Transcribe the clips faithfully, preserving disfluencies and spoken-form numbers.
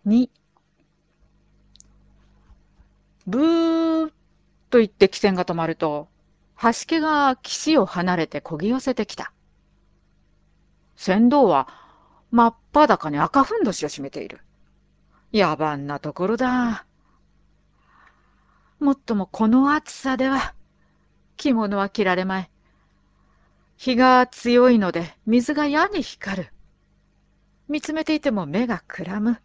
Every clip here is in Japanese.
に、ブーと言って汽船が止まると、橋家が岸を離れて漕ぎ寄せてきた。船頭は真っ裸に赤ふんどしを締めている。野蛮なところだ。もっともこの暑さでは着物は着られまい。日が強いので水が矢に光る。見つめていても目がくらむ。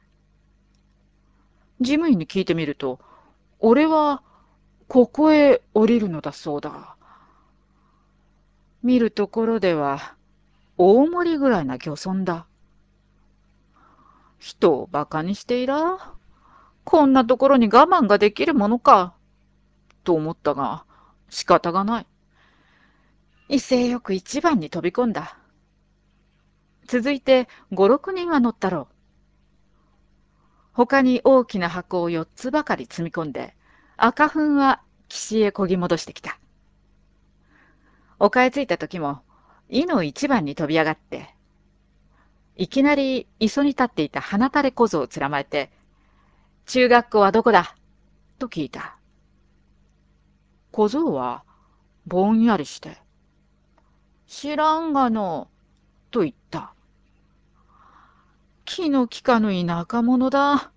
事務員に聞いてみると、俺はここへ降りるのだそうだ。見るところでは大盛りぐらいな漁村だ。人をバカにしていら。こんなところに我慢ができるものか、と思ったが、仕方がない。威勢よく一番に飛び込んだ。続いて五六人は乗ったろう。他に大きな箱を四つばかり積み込んで、赤粉は岸へ漕ぎ戻してきた。丘へ着いた時も、井の一番に飛び上がって、いきなり磯に立っていた花垂れ小僧をつらまえて、中学校はどこだと聞いた。小僧はぼんやりして、知らんがの、と言った。気の利かぬ田舎者だ。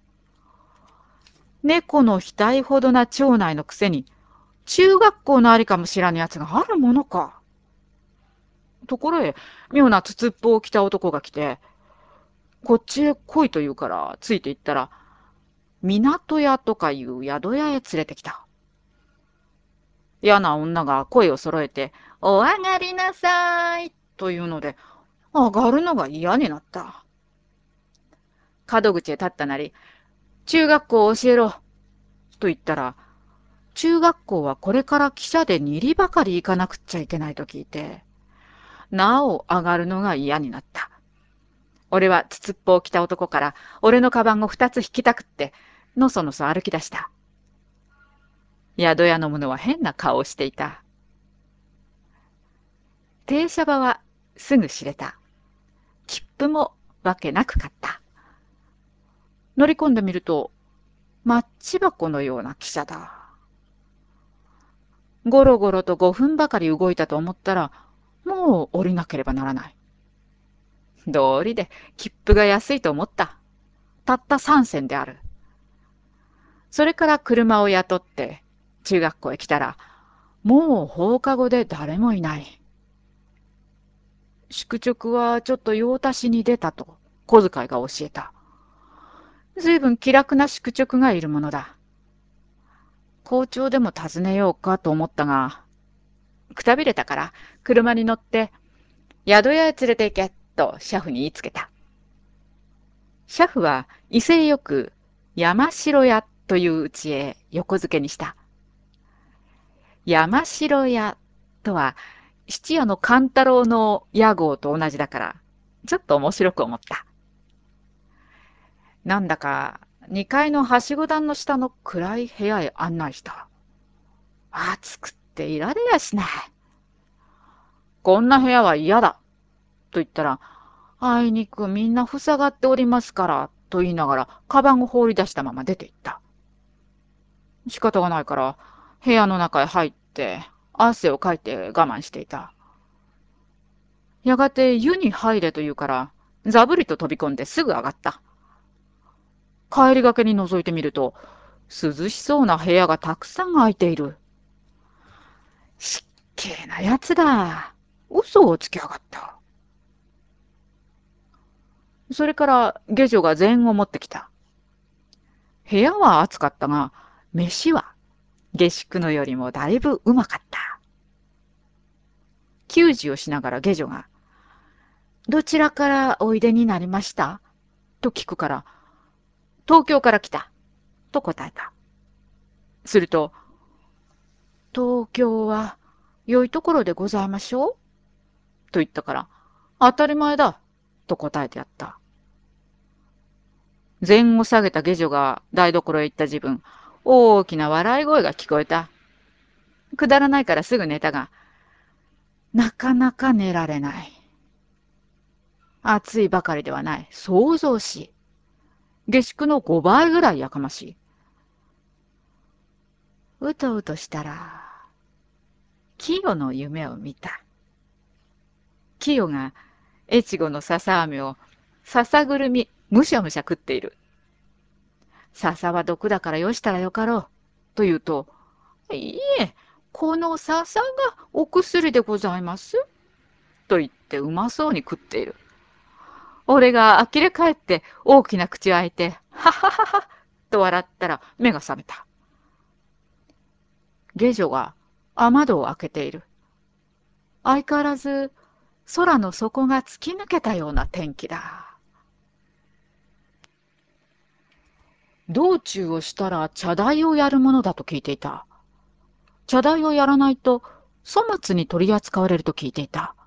猫の額ほどな町内のくせに、中学校のありかも知らぬやつがあるものか。ところへ、妙な筒っぽを着た男が来て、こっちへ来いと言うからついて行ったら、港屋とかいう宿屋へ連れてきた。嫌な女が声を揃えて、お上がりなさいというので、上がるのが嫌になった。角口へ立ったなり、中学校を教えろと言ったら、中学校はこれから汽車で二里ばかり行かなくっちゃいけないと聞いて、なお上がるのが嫌になった。俺は筒っぽを着た男から俺のカバンを二つ引きたくって、のそのそ歩き出した。宿屋の者は変な顔をしていた。停車場はすぐ知れた。切符もわけなく買った。乗り込んでみると、マッチ箱のような汽車だ。ゴロゴロとごふんばかり動いたと思ったら、もう降りなければならない。道理で切符が安いと思った。たったさんせんである。それから車を雇って中学校へ来たら、もう放課後で誰もいない。宿直はちょっと用足しに出たと小遣いが教えた。ずいぶん気楽な宿直がいるものだ。校長でも訪ねようかと思ったが、くたびれたから車に乗って宿屋へ連れて行けと車夫に言いつけた。車夫は威勢よく山城屋という家へ横付けにした。山城屋とは質屋の勘太郎の屋号と同じだから、ちょっと面白く思った。なんだかにかいのはしご段の下の暗い部屋へ案内した。暑くっていられやしない。こんな部屋は嫌だと言ったら、あいにくみんな塞がっておりますからと言いながらカバンを放り出したまま出て行った。仕方がないから部屋の中へ入って汗をかいて我慢していた。やがて湯に入れと言うからざぶりと飛び込んですぐ上がった。帰りがけに覗いてみると涼しそうな部屋がたくさん空いている。しっけえなやつだ。嘘をつきやがった。それから下女が膳を持ってきた。部屋は暑かったが、飯は下宿のよりもだいぶうまかった。給仕をしながら下女が、どちらからおいでになりましたと聞くから、東京から来た。と答えた。すると、東京は良いところでございましょうと言ったから、当たり前だ。と答えてやった。膳を下げた下女が台所へ行った自分、大きな笑い声が聞こえた。くだらないからすぐ寝たが、なかなか寝られない。暑いばかりではない。騒々しい。 下宿のごばいぐらいやかましい。うとうとしたら、キヨの夢を見た。キヨが越後の笹飴を笹ぐるみむしゃむしゃ食っている。笹は毒だからよしたらよかろう。と言うと、いいえ、この笹がお薬でございます。と言ってうまそうに食っている。俺が呆れ返って大きな口を開いて、ははははと笑ったら目が覚めた。下女が雨戸を開けている。相変わらず空の底が突き抜けたような天気だ。道中をしたら茶代をやるものだと聞いていた。茶代をやらないと粗末に取り扱われると聞いていた。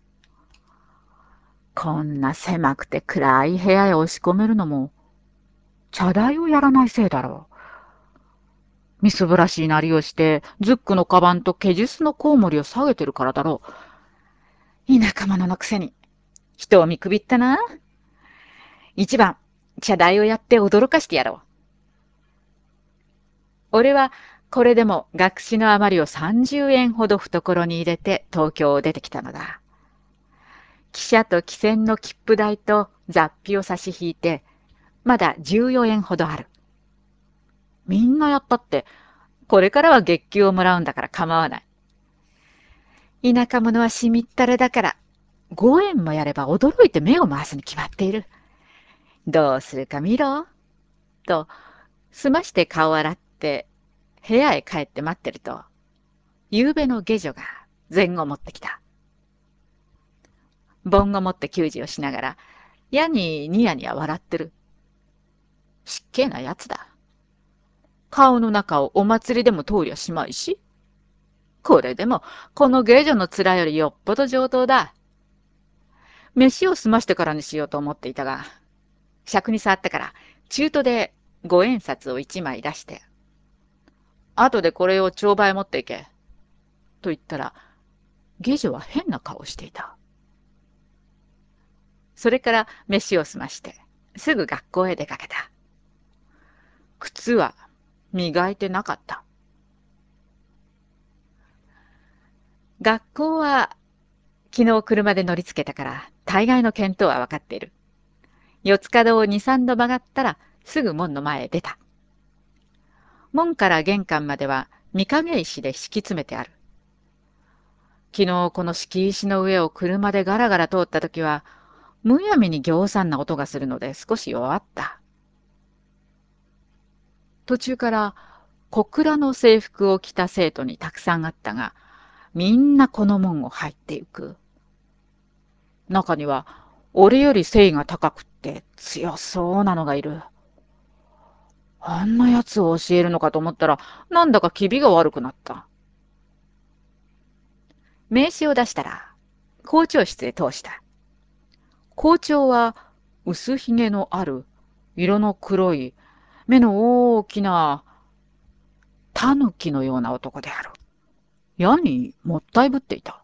こんな狭くて暗い部屋へ押し込めるのも茶代をやらないせいだろう。みすぼらしいなりをしてズックのカバンとケジュスのコウモリを下げてるからだろう。田舎者のくせに人を見くびったな。一番茶代をやって驚かしてやろう。俺はこれでも学士の余りをさんじゅうえんほど懐に入れて東京を出てきたのだ。汽車と汽船の切符代と雑費を差し引いて、まだじゅうよえんほどある。みんなやったって、これからは月給をもらうんだから構わない。田舎者はしみったれだから、ごえんもやれば驚いて目を回すに決まっている。どうするか見ろ。と、済まして顔を洗って、部屋へ帰って待ってると、夕べの下女が膳を持ってきた。盆を持って給仕をしながら、やにニヤニヤ笑ってる。しっけえなやつだ。顔の中をお祭りでも通りゃしまいし。これでも、この下女の面よりよっぽど上等だ。飯を済ましてからにしようと思っていたが、尺に触ってから、中途で五円札を一枚出して、後でこれを帳場へ持っていけ。と言ったら、下女は変な顔をしていた。それから飯を済まして、すぐ学校へ出かけた。靴は磨いてなかった。学校は昨日車で乗りつけたから大概の見当は分かっている。四つ角を二三度曲がったらすぐ門の前へ出た。門から玄関までは御影石で敷き詰めてある。昨日この敷石の上を車でガラガラ通った時はむやみにぎょうさんな音がするので少し弱った。途中から小倉の制服を着た生徒にたくさんあったが、みんなこの門を入ってゆく。中には俺より背が高くって強そうなのがいる。あんなやつを教えるのかと思ったらなんだか気味が悪くなった。名刺を出したら校長室へ通した。校長は薄ひげのある色の黒い目の大きなタヌキのような男である。やにもったいぶっていた。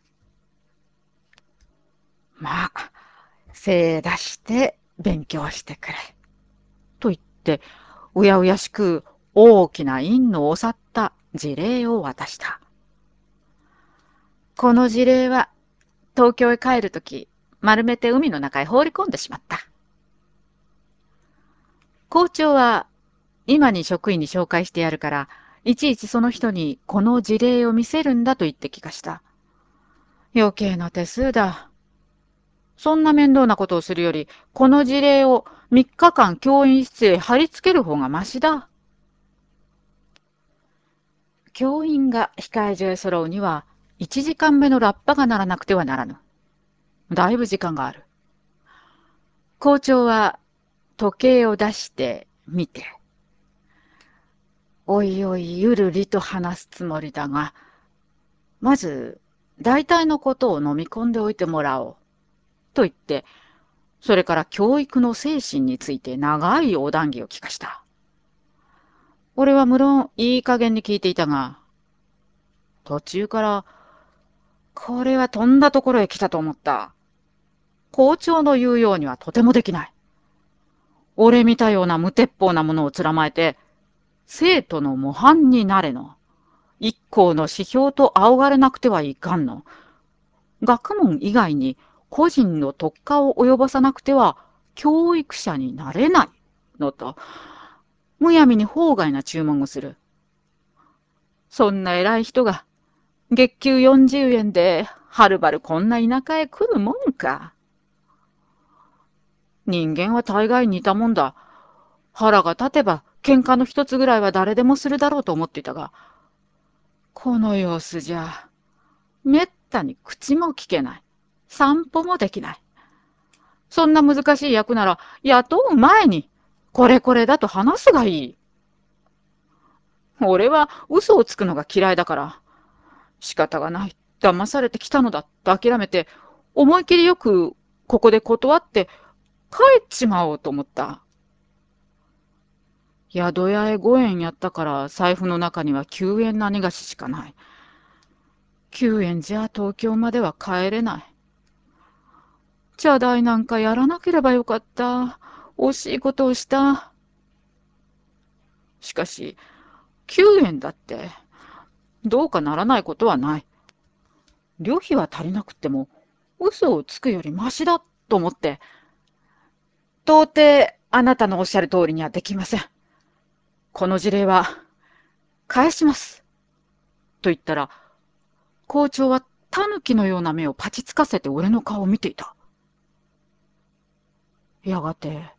まあ、精出して勉強してくれ。と言って、うやうやしく大きな印のをさった辞令を渡した。この辞令は東京へ帰るとき、丸めて海の中へ放り込んでしまった。校長は今に職員に紹介してやるから、いちいちその人にこの辞令を見せるんだと言って聞かした。余計な手数だ。そんな面倒なことをするより、この辞令をみっかかん教員室へ貼り付ける方がましだ。教員が控え所へ揃うには、いちじかんめのラッパが鳴らなくてはならぬ。だいぶ時間がある。校長は時計を出して見て、おいおいゆるりと話すつもりだが、まず大体のことを飲み込んでおいてもらおう。と言って、それから教育の精神について長いお談義を聞かした。俺は無論いい加減に聞いていたが、途中から、これはとんだところへ来たと思った。校長の言うようにはとてもできない。 俺見たような無鉄砲なものをつらまえて、生徒の模範になれの。一校の指標と仰がれなくてはいかんの。学問以外に個人の特化を及ぼさなくては教育者になれないのと、むやみに法外な注文をする。そんな偉い人が月給よんじゅうえんではるばるこんな田舎へ来るもんか。人間は大概似たもんだ。腹が立てば喧嘩の一つぐらいは誰でもするだろうと思っていたが、この様子じゃめったに口も聞けない。散歩もできない。そんな難しい役なら雇う前にこれこれだと話すがいい。俺は嘘をつくのが嫌いだから仕方がない。騙されてきたのだと諦めて、思い切りよくここで断って帰っちまおうと思った。宿屋へごえんやったから財布の中にはきゅうえんなにがししかない。きゅうえんじゃ東京までは帰れない。茶代なんかやらなければよかった。惜しいことをした。しかし、きゅうえんだって、どうかならないことはない。旅費は足りなくっても、嘘をつくよりましだと思って、到底あなたのおっしゃる通りにはできません。この事例は返します。と言ったら、校長は狸のような目をパチつかせて俺の顔を見ていた。やがて、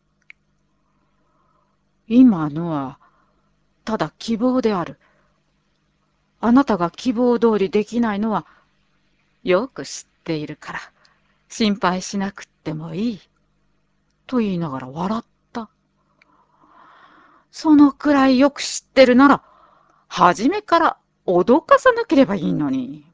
今のはただ希望である。あなたが希望通りできないのはよく知っているから、心配しなくってもいい。と言いながら笑った。そのくらいよく知ってるなら、初めから脅かさなければいいのに。